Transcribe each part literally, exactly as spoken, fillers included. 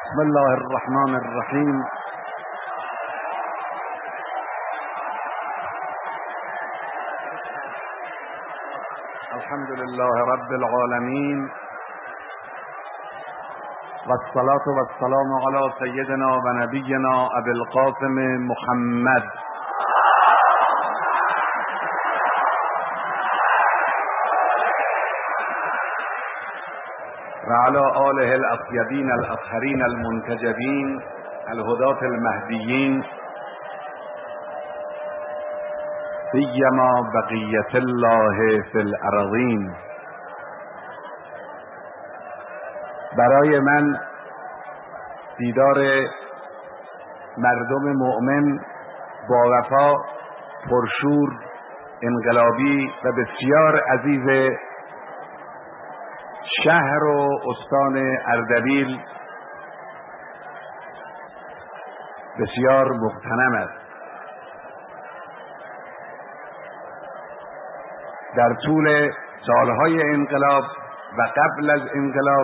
بسم الله الرحمن الرحیم. الحمد لله رب العالمین و الصلاة و السلام علی سیدنا و نبینا ابی القاسم محمد و علی آله الاطیبین الاطهرین المنتجبین الهداة المهدیین سیما بقیت الله فی الارضین. برای من دیدار مردم مؤمن با وفا، پرشور، انقلابی و بسیار عزیز شهر و استان اردبیل بسیار مغتنم است. در طول سالهای انقلاب و قبل از انقلاب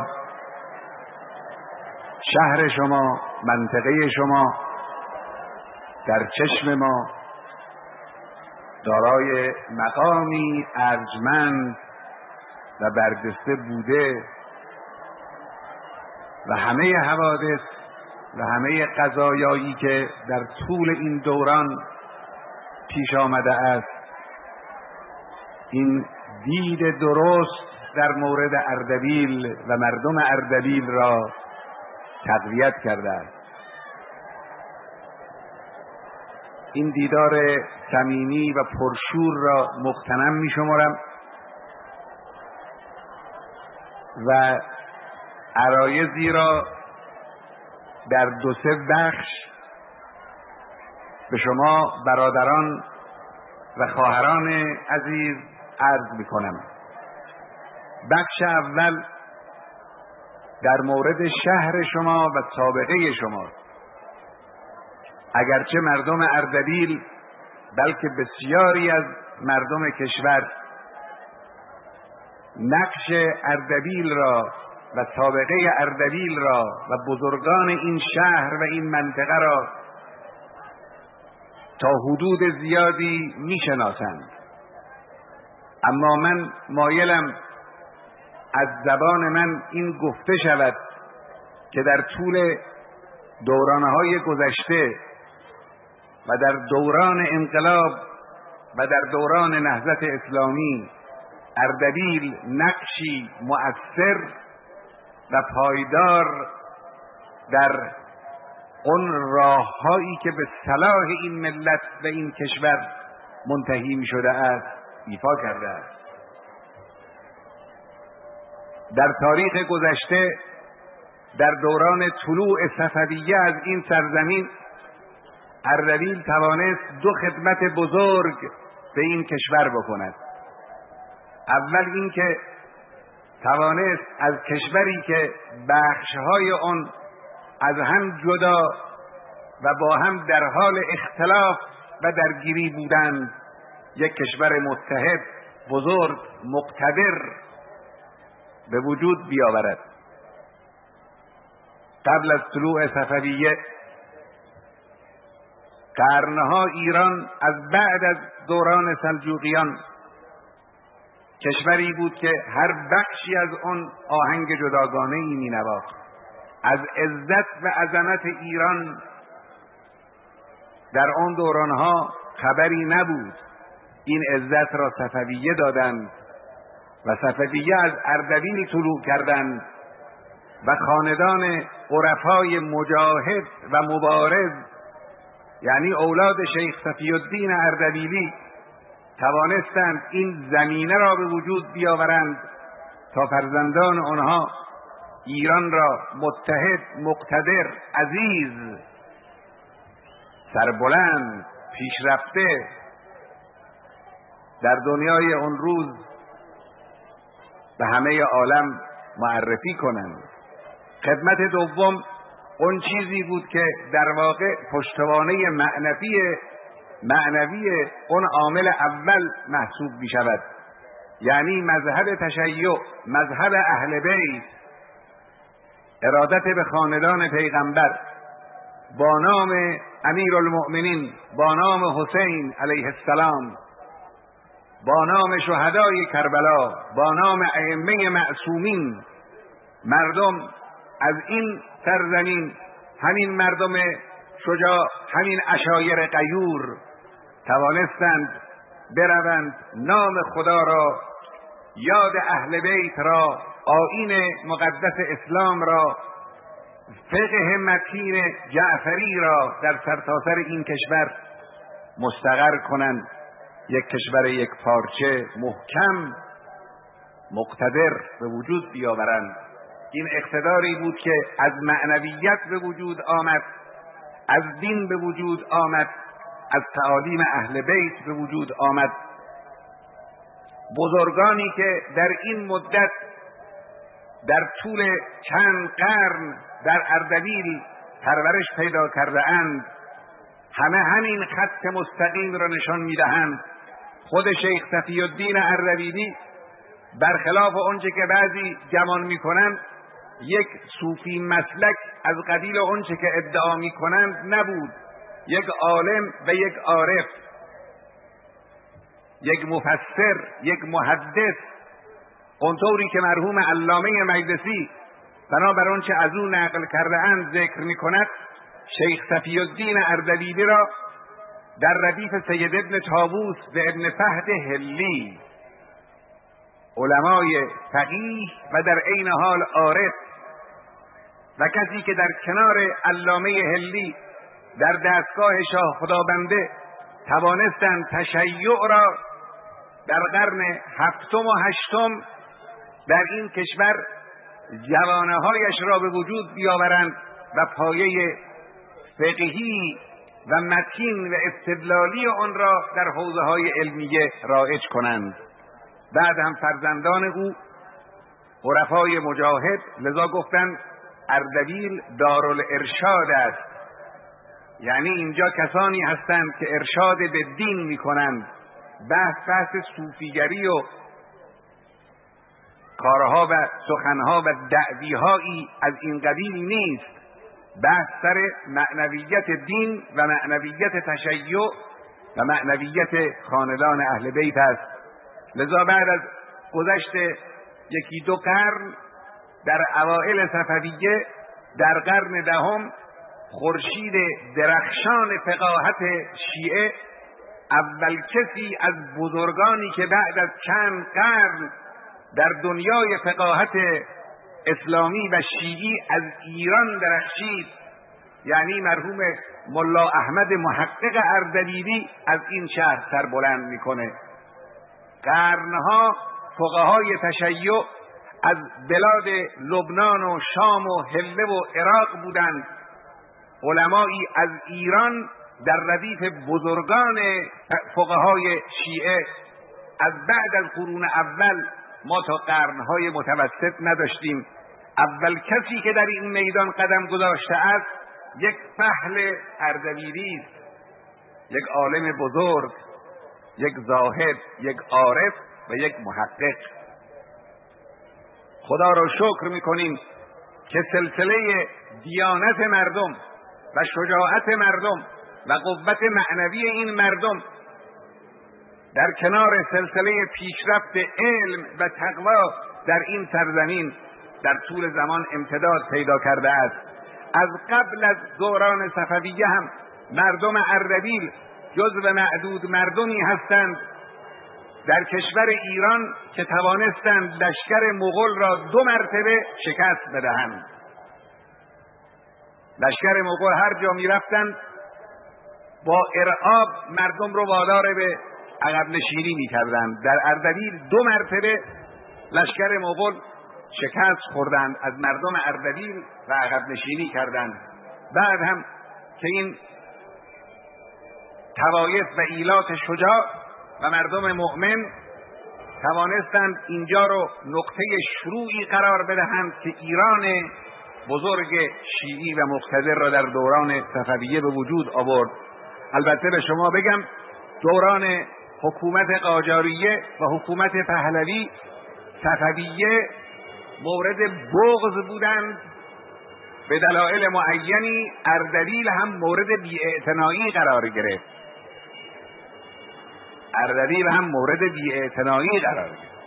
شهر شما، منطقه شما در چشم ما دارای مقامی ارجمند و برجسته بوده و همه حوادث و همه قضایایی که در طول این دوران پیش آمده است این دید درست در مورد اردبیل و مردم اردبیل را تقویت کرده است. این دیدار صمیمی و پرشور را مغتنم می شمارم و عرایضی را در دو سه بخش به شما برادران و خواهران عزیز عرض می کنم. بخش اول در مورد شهر شما و سابقه شما. اگرچه مردم اردبیل بلکه بسیاری از مردم کشور نقش اردبیل را و سابقه اردبیل را و بزرگان این شهر و این منطقه را تا حدود زیادی میشناسند، اما من مایلم از زبان من این گفته شود که در طول دورانهای گذشته و در دوران انقلاب و در دوران نهضت اسلامی اردبیل نقشی مؤثر و پایدار در اون راههایی که به صلاح این ملت و این کشور منتهی می شده است ایفا کرده است. در تاریخ گذشته در دوران طلوع صفویه از این سرزمین اردبیل توانست دو خدمت بزرگ به این کشور بکند. اول اینکه توانست از کشوری که بخشهای آن از هم جدا و با هم در حال اختلاف و درگیری بودند یک کشور متحد، بزرگ، مقتدر به وجود بیاورد. قبل از طلوع صفویه قرنها ایران از بعد از دوران سلجوقیان کشوری بود که هر بخشی از آن آهنگ جداگانه ای می نواخت. از عزت و عظمت ایران در آن دورانها خبری نبود. این عزت را صفویه دادند و صفویه از اردبیل طلوع کردند و خاندان عرفای مجاهد و مبارز یعنی اولاد شیخ صفی الدین اردبیلی توانستند این زمینه را به وجود بیاورند تا فرزندان آنها ایران را متحد، مقتدر، عزیز، سربلند، پیشرفته در دنیای اون روز به همه عالم معرفی کنند. خدمت دوم اون چیزی بود که در واقع پشتوانه معنوی معنوی اون عامل اول محسوب می شود، یعنی مذهب تشیع، مذهب اهل بیت، ارادت به خاندان پیغمبر با نام امیرالمؤمنین، با نام حسین علیه السلام، با نام شهدای کربلا، با نام ائمه معصومین، مردم از این سرزمین، همین مردم شجاع، همین عشایر غیور توانستند بروند نام خدا را، یاد اهل بیت را، آیین مقدس اسلام را، فقه متین جعفری را در سرتاسر این کشور مستقر کنند، یک کشور یک پارچه محکم مقتدر به وجود بیاورند. این اقتداری بود که از معنویت به وجود آمد، از دین به وجود آمد، از تعالیم اهل بیت به وجود آمد. بزرگانی که در این مدت در طول چند قرن در اردبیل پرورش پیدا کرده اند، همه همین خط مستقیم را نشان میدهند. خود شیخ صفی الدین اردبیلی برخلاف آنچه که بعضی گمان میکنند یک صوفی مسلک از قبیل آنچه که ادعا میکنند نبود، یک عالم و یک عارف، یک مفسر، یک محدث، اونطوری که مرحوم علامه مجلسی بنابر آنچه از او نقل کرده اند ذکر میکند. شیخ صفی الدین اردبیلی را در ردیف سید ابن طاووس و ابن فهد هلی، علمای فقیه و در عین حال عارف و کسی که در کنار علامه هلی در دستگاه شاه خدابنده توانستند تشیع را در قرن هفتم و هشتم در این کشور جوانه هایش را به وجود بیاورند و پایه فقهی و متین و استدلالی آن را در حوزه های علمیه رایج کنند. بعد هم فرزندان او عرفای مجاهد، لذا گفتند اردبیل دارالارشاد است، یعنی اینجا کسانی هستند که ارشاد به دین میکنند. بحث بحث صوفیگری و کارها و سخنها و دعویهایی از این قبیل نیست. بحث سر معنویت دین و معنویت تشیع و معنویت خاندان اهل بیت است. لذا بعد از گذشت یکی دو قرن در اوائل صفویه در قرن دهم خورشید درخشان فقاهت شیعه، اول کسی از بزرگانی که بعد از چند قرن در دنیای فقاهت اسلامی و شیعی از ایران درخشید، یعنی مرحوم ملا احمد محقق اردبیلی از این شهر سربلند میکنه. قرنها فقهای تشیع از بلاد لبنان و شام و حله و عراق بودند. علمایی از ایران در ردیف بزرگان فقهای شیعه از بعد از قرون اول ما تا قرنهای متوسط نداشتیم. اول کسی که در این میدان قدم گذاشته است یک فحل اردبیلی است، یک عالم بزرگ، یک زاهد، یک عارف و یک محقق. خدا را شکر میکنیم که سلسله دیانت مردم و شجاعت مردم و قوت معنوی این مردم در کنار سلسله پیشرفت علم و تقوا در این سرزمین در طول زمان امتداد پیدا کرده است. از قبل از دوران صفویه هم مردم اردبیل جزو معدود مردمی هستند در کشور ایران که توانستند لشکر مغول را دو مرتبه شکست بدهند. لشکر مغول هر جا می رفتند با ارعاب مردم رو وادار به عقب نشینی می کردند. در اردبیل دو مرتبه لشکر مغول شکست خوردند از مردم اردبیل و عقب نشینی کردند. بعد هم که این توایف و ایلات شجاع و مردم مؤمن توانستند اینجا رو نقطه شروعی قرار بدهند که ایران بزرگ شیعی و مقتدر را در دوران صفویه به وجود آورد. البته به شما بگم دوران حکومت قاجاریه و حکومت پهلوی، صفویه مورد بغض بودند به دلایل معینی اردبیل هم مورد بی‌اعتنایی قرار گرفت. اردبیل هم مورد بی‌اعتنایی قرار گرفت.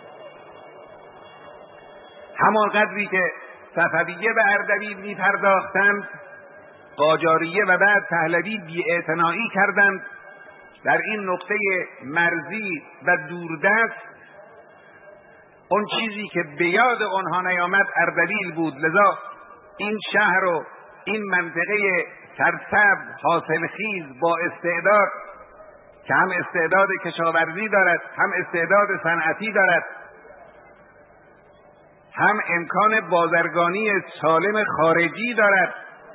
همان قدری که صفویه به اردبیل می پرداختند، قاجاریه و بعد پهلوی بی‌اعتنایی کردند در این نقطه مرزی و دوردست. اون چیزی که به یاد آنها نیامد اردبیل بود، لذا این شهر و این منطقه سرسبز حاصلخیز با استعداد که هم استعداد کشاورزی دارد، هم استعداد صنعتی دارد، هم امکان بازرگانی سالم خارجی دارد،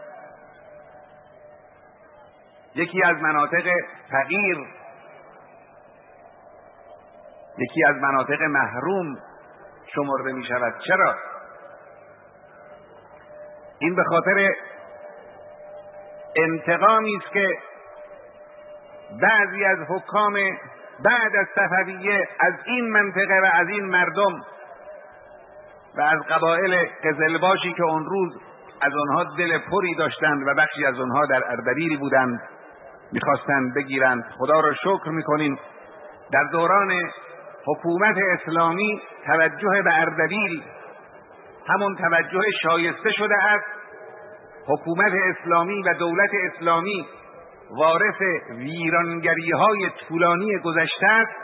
یکی از مناطق فقیر، یکی از مناطق محروم شمرده می شود. چرا؟ این به خاطر انتقامی است که بعضی از حکام بعد از صفویه از این منطقه و از این مردم و از قبایل قزلباشی که اون روز از آنها دل پری داشتند و بخشی از آنها در اردبیل بودند میخواستند بگیرند. خدا را شکر میکنیم در دوران حکومت اسلامی توجه به اردبیل همون توجه شایسته شده است. حکومت اسلامی و دولت اسلامی وارث ویرانگری های طولانی گذشته است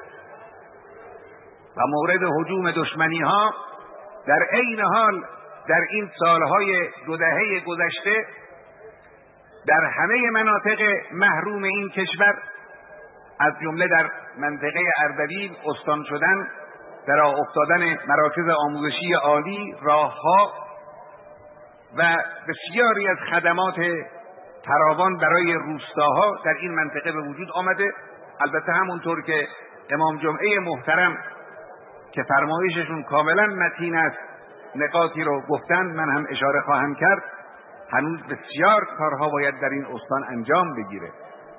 و مورد هجوم دشمنی ها در عین حال در این سالهای دو دهه گذشته در همه مناطق محروم این کشور، از جمله در منطقه اردبیل استان شدن، در راه افتادن مراکز آموزشی عالی، راهها و بسیاری از خدمات فراوان برای روستاها در این منطقه به وجود آمده. البته همونطور که امام جمعه محترم که فرمایششون کاملا متین است نقاطی رو گفتند، من هم اشاره خواهم کرد. هنوز بسیار کارها باید در این استان انجام بگیره.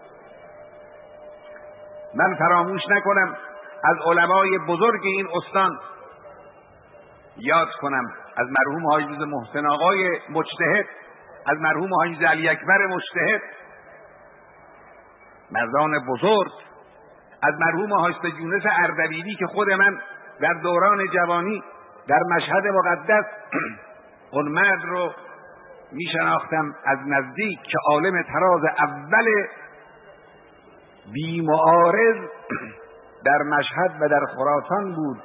من فراموش نکنم از علمای بزرگ این استان یاد کنم، از مرحوم حاجی محسن آقای مجتهد، از مرحوم حاجی علی اکبر مجتهد، مردان بزرگ، از مرحوم حاجی یونس اردبیلی که خود من در دوران جوانی در مشهد مقدس اون مرد رو می شناختم از نزدیک که عالم تراز اول بی معارض در مشهد و در خراسان بود.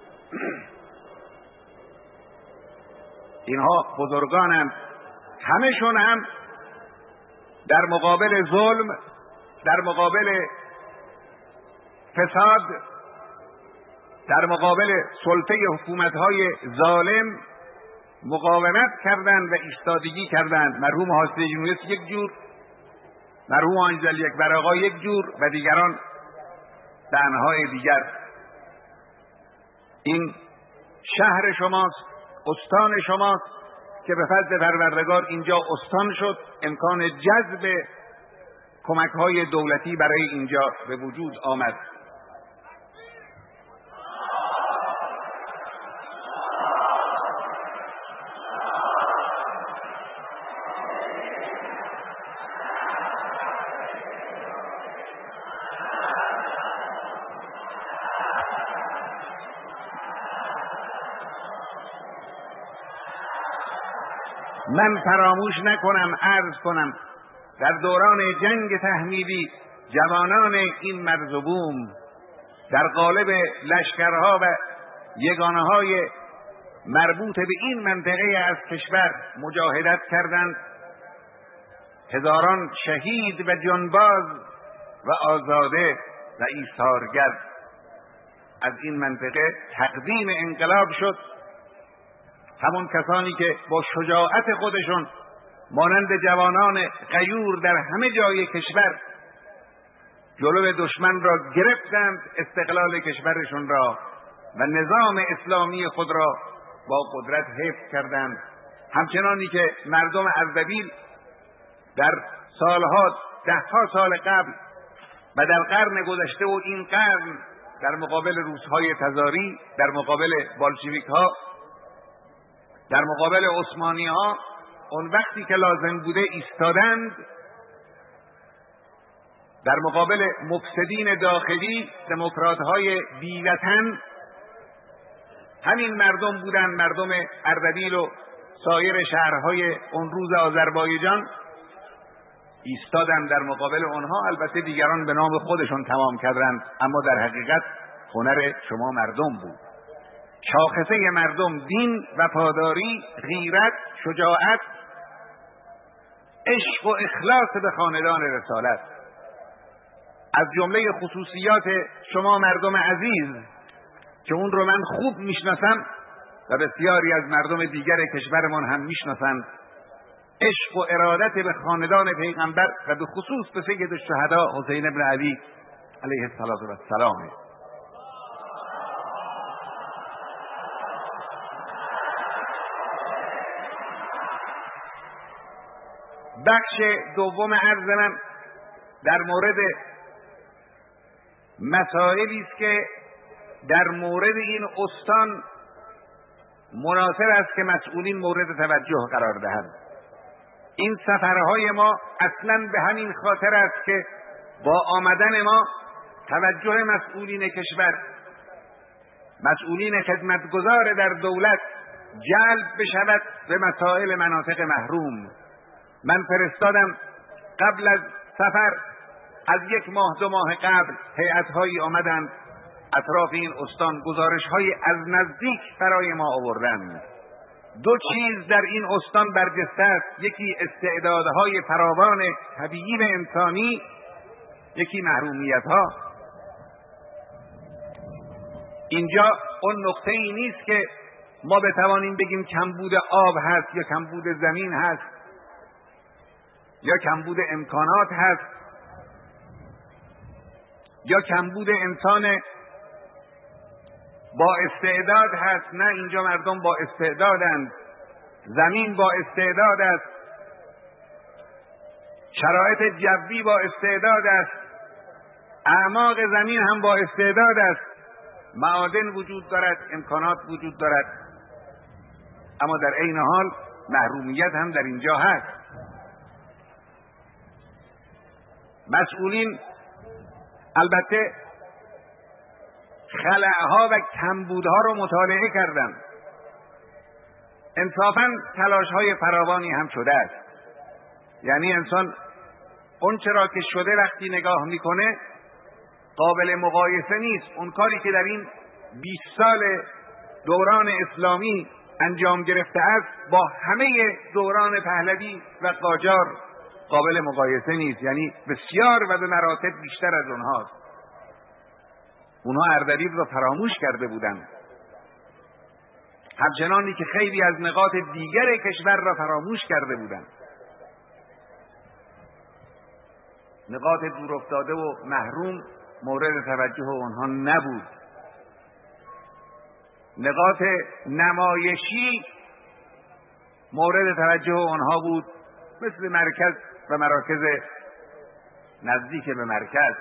اینها بزرگانند، همشون هم در مقابل ظلم، در مقابل فساد، در مقابل سلطه حکومت‌های ظالم مقاومت کردند و ایستادگی کردند. مرحوم حاجی یونس یک جور، مرحوم حاجی علی اکبر آقا یک جور و دیگران به انواع دیگر. این شهر شماست، استان شماست که به فضل پروردگار اینجا استان شد، امکان جذب کمک‌های دولتی برای اینجا به وجود آمد. من فراموش نکنم عرض کنم در دوران جنگ تحمیلی جوانان این مرز و بوم در قالب لشکرها و یگانه‌های مربوط به این منطقه از کشور مجاهدت کردند. هزاران شهید و جانباز و آزاده و ایثارگر از این منطقه تقدیم انقلاب شد. همون کسانی که با شجاعت خودشون مانند جوانان غیور در همه جای کشور جلو دشمن را گرفتند، استقلال کشورشون را و نظام اسلامی خود را با قدرت حفظ کردند. همچنانی که مردم اردبیل در سالها دهها سال قبل و در قرن گذشته و این قرن در مقابل روس‌های تزاری، در مقابل بالشویک‌ها، در مقابل عثمانی‌ها اون وقتی که لازم بوده ایستادند در مقابل مفسدین داخلی، دموکرات‌های بی‌وطن. همین مردم بودن، مردم اردبیل و سایر شهرهای اون روز آذربایجان ایستادن در مقابل اونها. البته دیگران به نام خودشون تمام کردند، اما در حقیقت هنر شما مردم بود. شاخصه مردم دین، وفاداری، غیرت، شجاعت، عشق و اخلاص به خاندان رسالت. از جمله خصوصیات شما مردم عزیز که اون رو من خوب میشناسم و بسیاری از مردم دیگر کشورمان هم میشناسند، عشق و ارادت به خاندان پیغمبر و به خصوص به سید الشهدا حسین بن علی علیه السلام. بخش دوم عرض من در مورد مسائلی است که در مورد این استان مناسب است که مسئولین مورد توجه قرار دهند. این سفرهای ما اصلا به همین خاطر است که با آمدن ما توجه مسئولین کشور، مسئولین خدمتگزار در دولت جلب بشود به مسائل مناطق محروم. من فرستادم قبل از سفر، از یک ماه دو ماه قبل هیئت‌هایی آمدند اطراف این استان، گزارش‌های از نزدیک برای ما آوردند. دو چیز در این استان برجسته است: یکی استعدادهای فراوان طبیعی و انسانی، یکی محرومیت‌ها. اینجا اون نقطه‌ای نیست که ما بتوانیم بگیم کمبود آب هست یا کمبود زمین هست یا کمبود امکانات هست یا کمبود انسان با استعداد هست. نه، اینجا مردم با استعدادند، زمین با استعداد است، شرایط جوی با استعداد است، اعماق زمین هم با استعداد است، معادن وجود دارد، امکانات وجود دارد، اما در عین حال محرومیت هم در اینجا هست. مسئولین البته خلأها و کمبودها رو مطالعه کردند. انصافاً تلاش‌های فراوانی هم شده است. یعنی انسان اون چرا که شده وقتی نگاه میکنه قابل مقایسه نیست. اون کاری که در این بیست سال دوران اسلامی انجام گرفته است با همه دوران پهلوی و قاجار قابل مقایسه نیست. یعنی بسیار و به مراتب بیشتر از اونهاست. اونها اردبیل را فراموش کرده بودند، همچنانی که خیلی از نقاط دیگر کشور را فراموش کرده بودند. نقاط دور افتاده و محروم مورد توجه آنها نبود. نقاط نمایشی مورد توجه آنها بود، مثل مرکز و مراکز نزدیک به مرکز.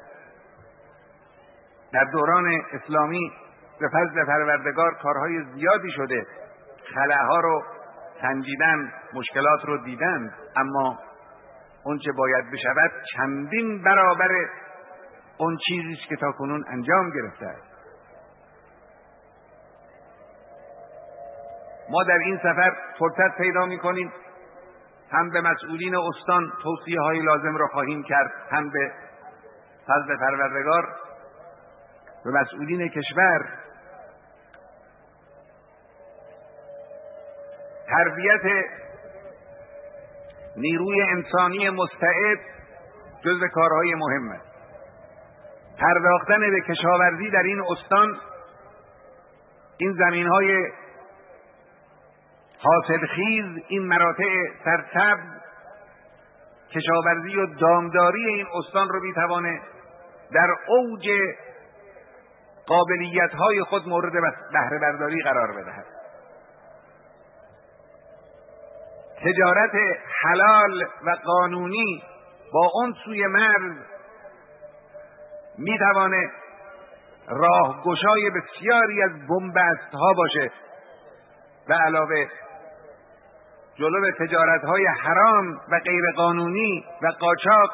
در دوران اسلامی به فضل پروردگار کارهای زیادی شده، خلاها رو سنجیدن، مشکلات رو دیدن، اما اون چه باید بشود چندین برابر اون چیزی است که تاکنون انجام گرفته است. ما در این سفر فرصت پیدا می‌کنیم هم به مسئولین استان توصیه های لازم را خواهیم کرد، هم به فضل پروردگار به مسئولین کشور. تربیت نیروی انسانی مستعد جزو کارهای مهم است. پرداختن به کشاورزی در این استان، این زمینهای حاصلخیز، این مراتع سرسبز، کشاورزی و دامداری این استان رو میتوانه در اوج قابلیت‌های خود مورد بهره برداری قرار بدهد. تجارت حلال و قانونی با اون سوی مرز میتوانه راهگشای بسیاری از بنبست‌ها باشه و علاوه جلو تجارت‌های حرام و غیرقانونی و قاچاق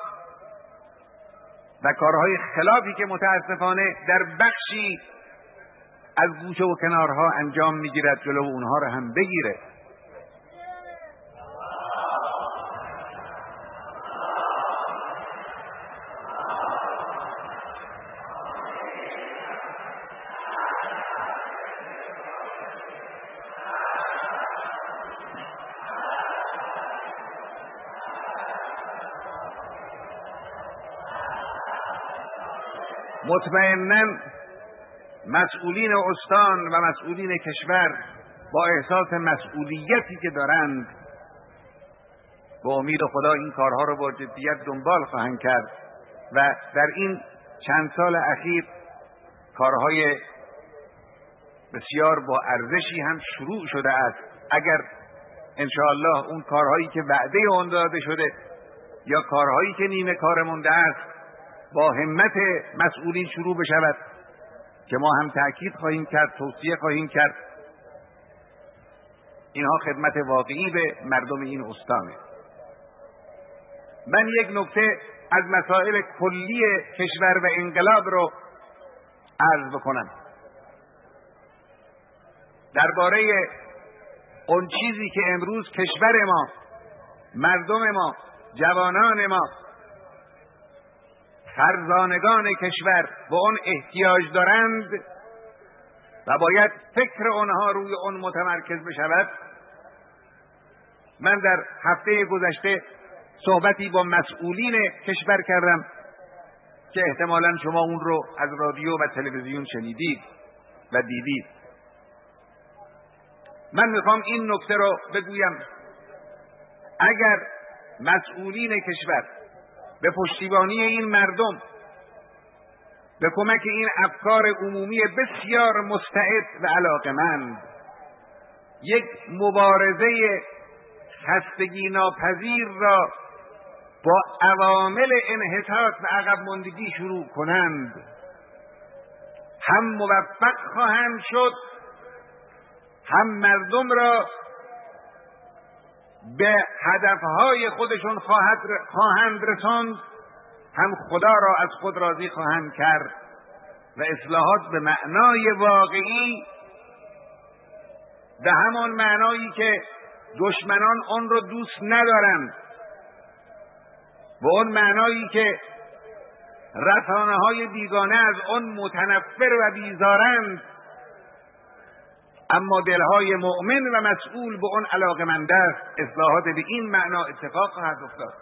و کارهای خلافی که متاسفانه در بخشی از گوشه و کنارها انجام میگیرد جلو اونها رو هم بگیره. مطمئناً مسئولین استان و مسئولین کشور با احساس مسئولیتی که دارند به امید خدا این کارها رو با جدیت دنبال خواهند کرد و در این چند سال اخیر کارهای بسیار با ارزشی هم شروع شده است. اگر انشاءالله اون کارهایی که وعده آن داده شده یا کارهایی که نیمه کار مونده است با همت مسئولین شروع بشود که ما هم تأکید خواهیم کرد، توصیه خواهیم کرد، اینها خدمت واقعی به مردم این استانه. من یک نکته از مسائل کلی کشور و انقلاب رو عرض بکنم درباره اون چیزی که امروز کشور ما، مردم ما، جوانان ما، فرزانگان کشور به اون احتیاج دارند و باید فکر آنها روی اون متمرکز بشود. من در هفته گذشته صحبتی با مسئولین کشور کردم که احتمالاً شما اون رو از رادیو و تلویزیون شنیدید و دیدید. من میخوام این نکته رو بگویم: اگر مسئولین کشور به پشتیبانی این مردم، به کمک این افکار عمومی بسیار مستعد و علاقمند، یک مبارزه خستگی ناپذیر را با عوامل انحطاط و عقب ماندگی شروع کنند، هم موفق خواهند شد، هم مردم را به هدفهای خودشون خواهند رساند، هم خدا را از خود راضی خواهند کرد و اصلاحات به معنای واقعی، به همان معنایی که دشمنان آن را دوست ندارند، به اون معنایی که رسانه‌های بیگانه از آن متنفر و بیزارند، اما دلهای مؤمن و مسئول به اون علاقمند است، اصلاحات به این معنا اتفاق خواهد افتاد.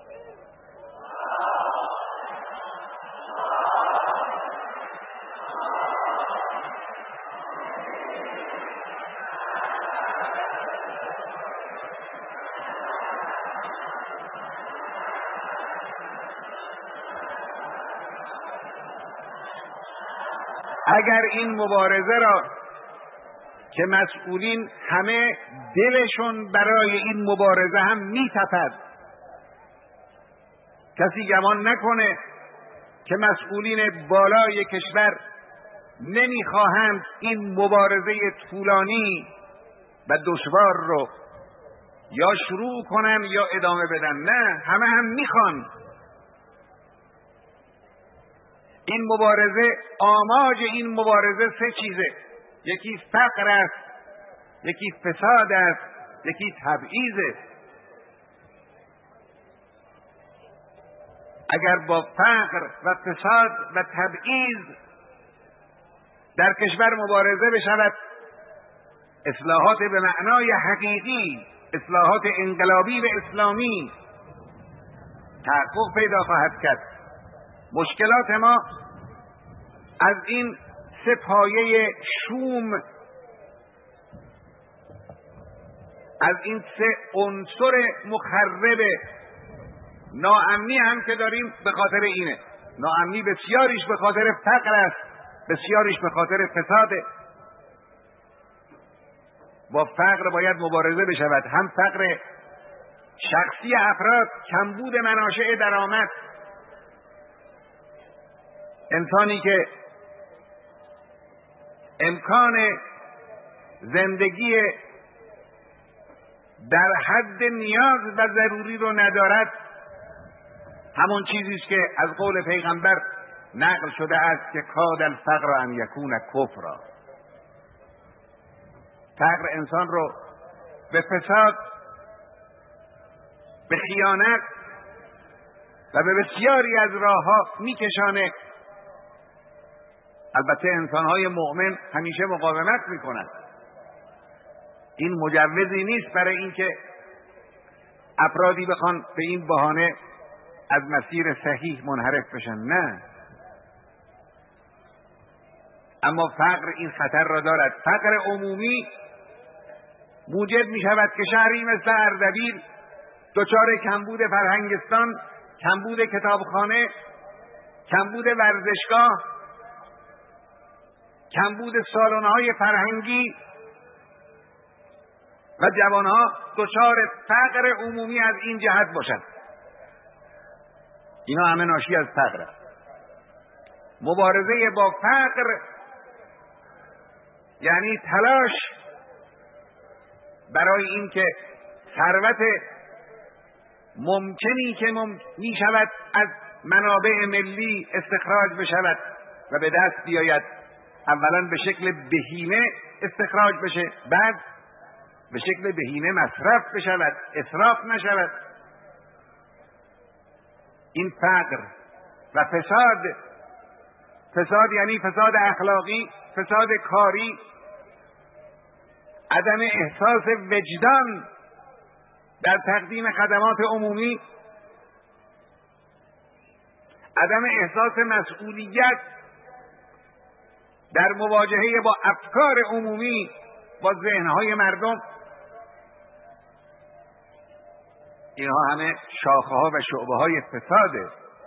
اگر این مبارزه را که مسئولین همه دلشون برای این مبارزه هم میتپد، کسی گمان نکنه که مسئولین بالای کشور نمیخواهند این مبارزه طولانی و دشوار رو یا شروع کنن یا ادامه بدن. نه، همه هم میخوان. این مبارزه، آماج این مبارزه سه چیزه: یکی فقر است، یکی فساد است، یکی تبعیض. اگر با فقر و فساد و تبعیض در کشور مبارزه بشود، اصلاحات به معنای حقیقی، اصلاحات انقلابی و اسلامی تحقق پیدا خواهد کرد. مشکلات ما از این سه پایه شوم، از این سه عنصر مخرب، ناامنی هم که داریم به خاطر اینه. ناامنی بسیاریش به خاطر فقر است، بسیاریش به خاطر فساده. با فقر باید مبارزه بشود، هم فقر شخصی افراد، کمبود مناشأ درآمد. انسانی که امکان زندگی در حد نیاز و ضروری رو ندارد، همون چیزی است که از قول پیغمبر نقل شده است که کاد الفقر ان یکون کفرا. فقر انسان رو به فساد، به خیانت و به بسیاری از راهها میکشانه. البته انسانهای مؤمن همیشه مقاومت میکنند. این مجوزی نیست برای اینکه افرادی بخوان به این بهانه از مسیر صحیح منحرف بشن، نه. اما فقر این خطر را دارد. فقر عمومی موجب می شود که شهری مثل اردبیل دچار کمبود فرهنگستان، کمبود کتابخانه، کمبود ورزشگاه، کمبود سالن‌های فرهنگی و جوانها دچار فقر عمومی از این جهت باشند. اینا همه ناشی از فقر است. مبارزه با فقر یعنی تلاش برای اینکه ثروت ممکنی که مم... می شود از منابع ملی استخراج بشود و به دست بیاید، اولا به شکل بهینه استخراج بشه، بعد به شکل بهینه مصرف بشود، اسراف نشود. این فقر و فساد، فساد یعنی فساد اخلاقی، فساد کاری، عدم احساس وجدان در تقدیم خدمات عمومی، عدم احساس مسئولیت در مواجهه با افکار عمومی، با ذهنهای مردم. اینها همه شاخه ها و شعبه های فساده.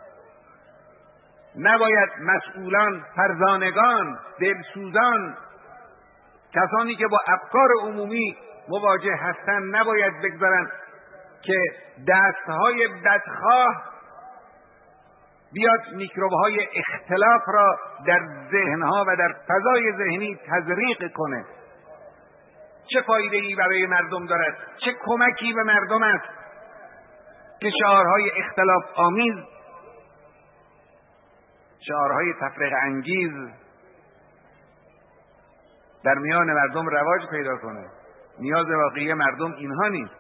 نباید مسئولان، فرزانگان، دلسوزان، کسانی که با افکار عمومی مواجه هستند، نباید بگذارند که دستهای بدخواه بیاد میکروبهای اختلاف را در ذهنها و در فضای ذهنی تزریق کنه. چه فایده ای برای مردم دارد؟ چه کمکی به مردم است که شعارهای اختلاف آمیز، شعارهای تفرقه انگیز در میان مردم رواج پیدا کنه؟ نیاز واقعی مردم اینها نیست.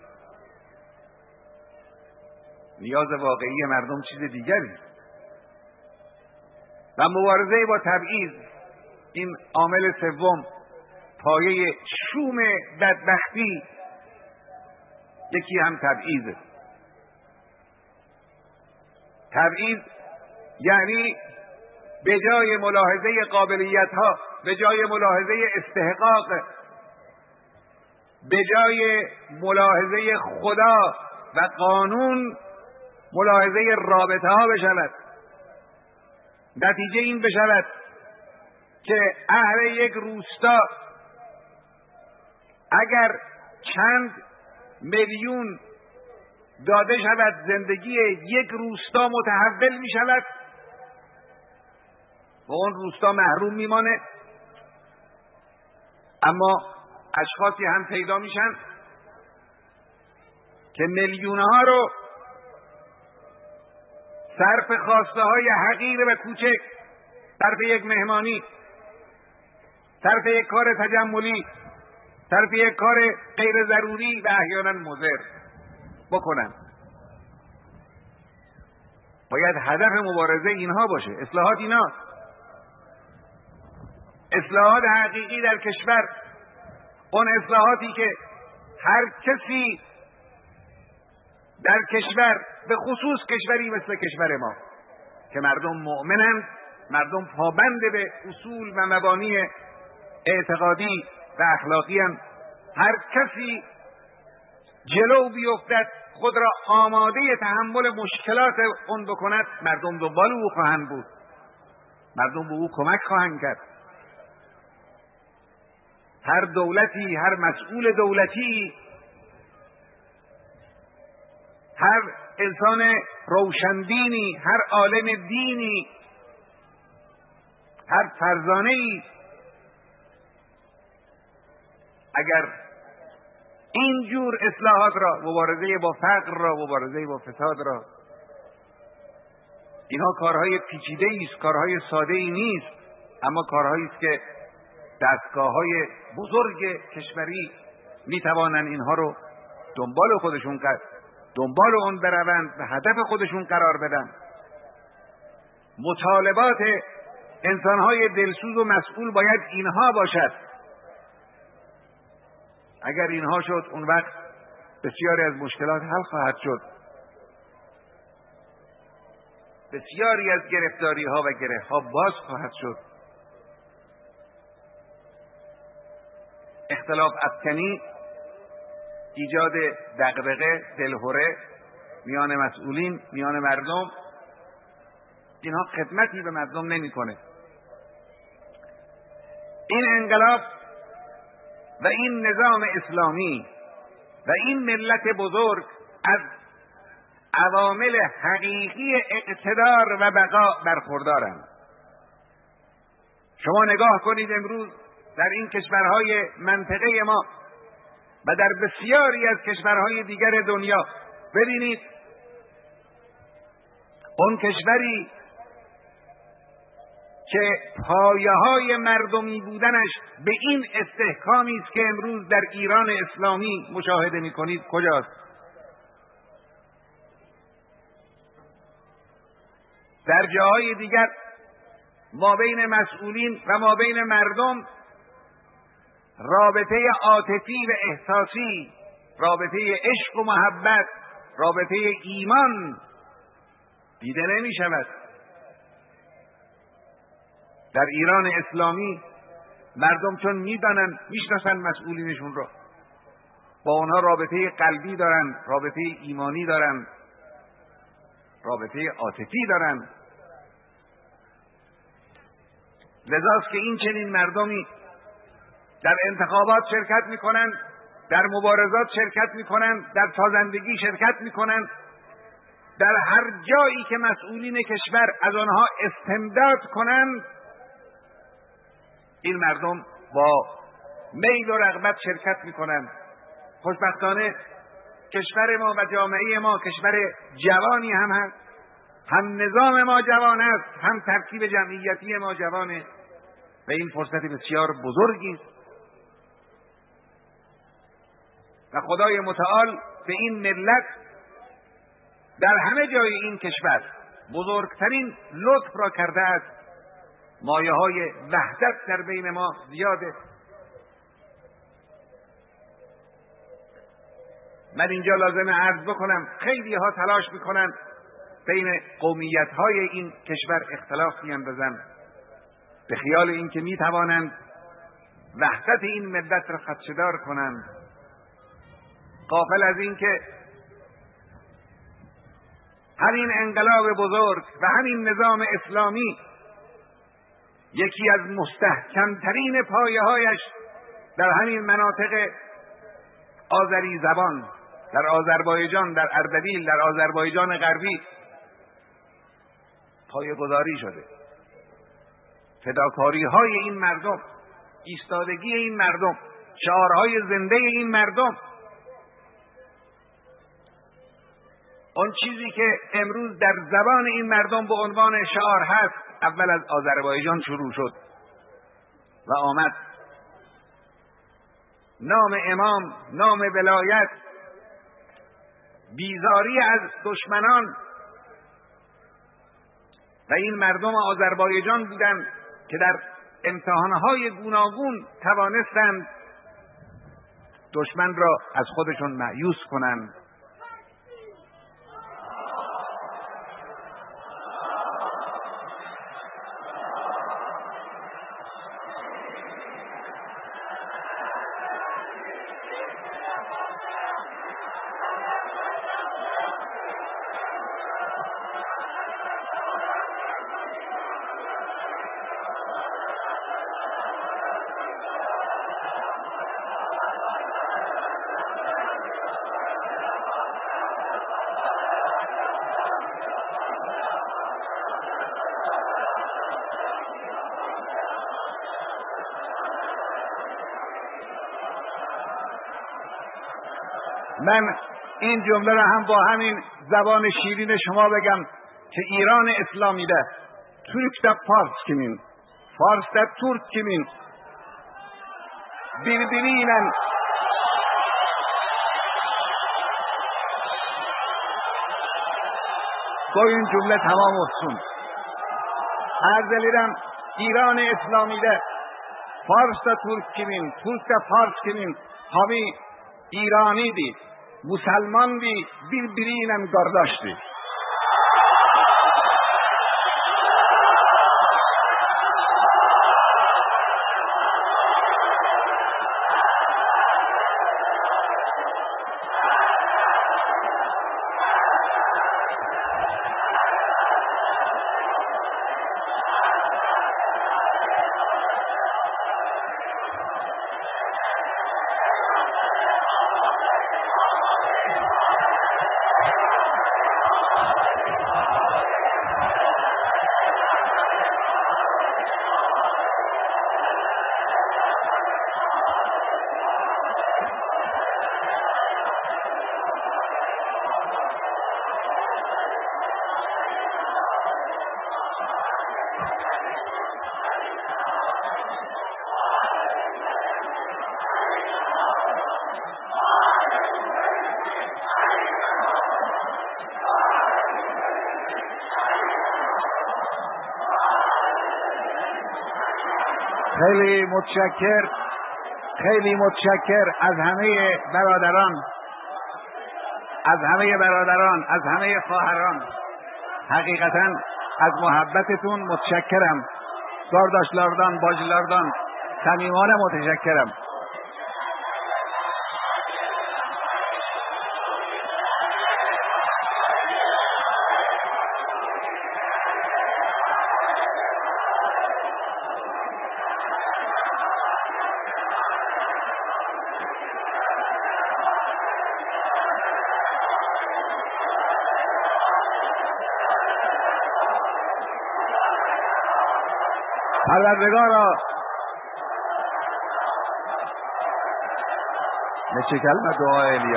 نیاز واقعی مردم چیز دیگری. و مبارزه با تبعیض، این عامل سوم، پایه شوم بدبختی، یکی هم تبعیض. تبعیض یعنی به جای ملاحظه قابلیت ها، به جای ملاحظه استحقاق، به جای ملاحظه خدا و قانون، ملاحظه رابطه ها بشود. نتیجه این بشود که اهل یک روستا اگر چند میلیون داده شود، زندگی یک روستا متحول می شود و اون روستا محروم میمانه. اما اشخاصی هم پیدا میشن که میلیونها رو صرف خواسته های حقیر و کوچک، صرف یک مهمانی، صرف یک کار تجملی، صرف یک کار غیر ضروری و احیانا مضر بکنن. باید هدف مبارزه اینها باشه. اصلاحات اینا، اصلاحات حقیقی در کشور، اون اصلاحاتی که هر کسی در کشور، به خصوص کشوری مثل کشور ما که مردم مؤمنند، مردم پابند به اصول و مبانی اعتقادی و اخلاقی هم، هر کسی جلو بیفتد، خود را آماده تحمل مشکلات اون بکند، مردم دنبال او خواهند بود، مردم به او کمک خواهند کرد. هر دولتی، هر مسئول دولتی، هر انسان روشندینی، هر عالم دینی، هر فرزانه‌ای اگر این جور اصلاحات را، مبارزه با فقر را، مبارزه با فساد را، اینها کارهای پیچیده است، کارهای ساده ای نیست، اما کارهایی است که دستگاه‌های بزرگ کشوری میتوانند اینها رو دنبال خودشون دنبال اون بروند و هدف خودشون قرار بدن. مطالبات انسانهای دلسوز و مسئول باید اینها باشد. اگر اینها شد، اون وقت بسیاری از مشکلات حل خواهد شد. بسیاری از گرفتاری ها و گره ها باز خواهد شد. اختلاف افکنی، ایجاد دغدغه، دلهره میان مسئولین، میان مردم، اینها خدمتی به مردم نمیکنه. این انقلاب و این نظام اسلامی و این ملت بزرگ از عوامل حقیقی اقتدار و بقا برخوردارند. شما نگاه کنید امروز در این کشورهای منطقه ما و در بسیاری از کشورهای دیگر دنیا ببینید اون کشوری که پایه‌های مردمی بودنش به این استحکامی است که امروز در ایران اسلامی مشاهده می‌کنید کجاست؟ در جاهای دیگر ما بین مسئولین و ما بین مردم رابطه عاطفی و احساسی، رابطه عشق و محبت، رابطه ایمان دیده نمی شود. در ایران اسلامی مردم چون میدانن، میشناسن مسئولینشون رو، با اونها رابطه قلبی دارن، رابطه ایمانی دارن، رابطه عاطفی دارن. لذاست که این چنین مردمی در انتخابات شرکت میکنن، در مبارزات شرکت میکنن، در سازندگی شرکت میکنن، در هر جایی که مسئولین کشور از آنها استمداد کنند این مردم با میل و رغبت شرکت میکنند. خوشبختانه کشور ما و جامعه ما کشور جوانی هم هست، هم نظام ما جوان است، هم ترکیب جمعیتی ما جوانه و این فرصت بسیار بزرگی است و خدای متعال به این ملت در همه جای این کشور بزرگترین لطف را کرده است. مایه های وحدت در بین ما زیاده. من اینجا لازمه عرض بکنم خیلی ها تلاش میکنن بین قومیت های این کشور اختلاف بیاندازن به خیال اینکه میتوانند وحدت این ملت را خدشه‌دار کنند، غافل از اینکه همین انقلاب بزرگ و همین نظام اسلامی یکی از مستحکمترین پایه‌هایش در همین مناطق آذری زبان، در آذربایجان، در اردبیل، در آذربایجان غربی پایه‌گذاری شده. فداکاری های این مردم، ایستادگی این مردم، شعارهای زنده این مردم، اون چیزی که امروز در زبان این مردم به عنوان شعار هست اول از آذربایجان شروع شد و آمد. نام امام، نام ولایت، بیزاری از دشمنان و این مردم آذربایجان بودند که در امتحانهای گوناگون توانستند دشمن را از خودشون مأیوس کنند. من این جمله را هم با همین زبان شیرین شما بگم که ایران اسلامی ده Türk de Fars kimin, Fars de Türk kimin birbiriyle با این جمله تمام olsun. عرض ediyorum ایران اسلامی ده Fars de Türk kimin, Türk de Fars kimin hami ایرانی دی مسلمان دی birbiriyle kardeşti. خیلی متشکر خیلی متشکر از همه برادران از همه برادران از همه خواهران حقیقتا از محبتتون متشکرم کارداشlardan bacılardan samimane متشکرم پروردگارا نچه کلمه دعای الیا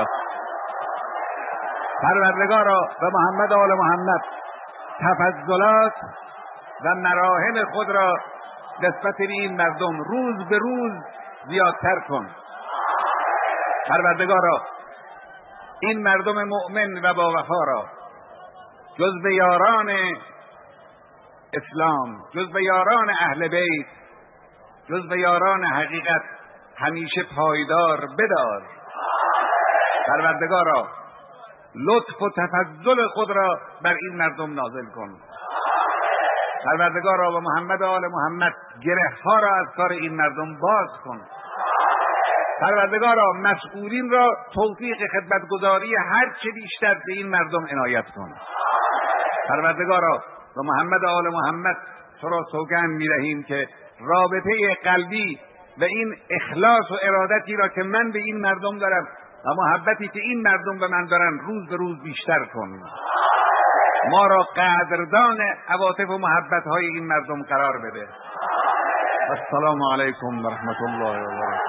پروردگارا و محمد آل محمد تفضلات و مراهم خود را نسبت به این مردم روز به روز زیادتر کن. پروردگارا این مردم مؤمن و با وفا را جز به یاران اسلام، جز به یاران اهل بیت، جز به یاران حقیقت همیشه پایدار بدار. پروردگارا لطف و تفضل خود را بر این مردم نازل کن. پروردگارا و محمد آل محمد گره ها را از کار این مردم باز کن. پروردگارا مسئولین را توفیق خدمتگزاری هر چه بیشتر به این مردم عنایت کن. پروردگارا و محمد آل محمد تو را سوگند می‌دهیم که رابطه قلبی و این اخلاص و ارادتی را که من به این مردم دارم و محبتی که این مردم به من دارن روز به روز بیشتر کن. ما را قدردان عواطف و محبت های این مردم قرار بده. السلام علیکم و رحمت الله و برکاته.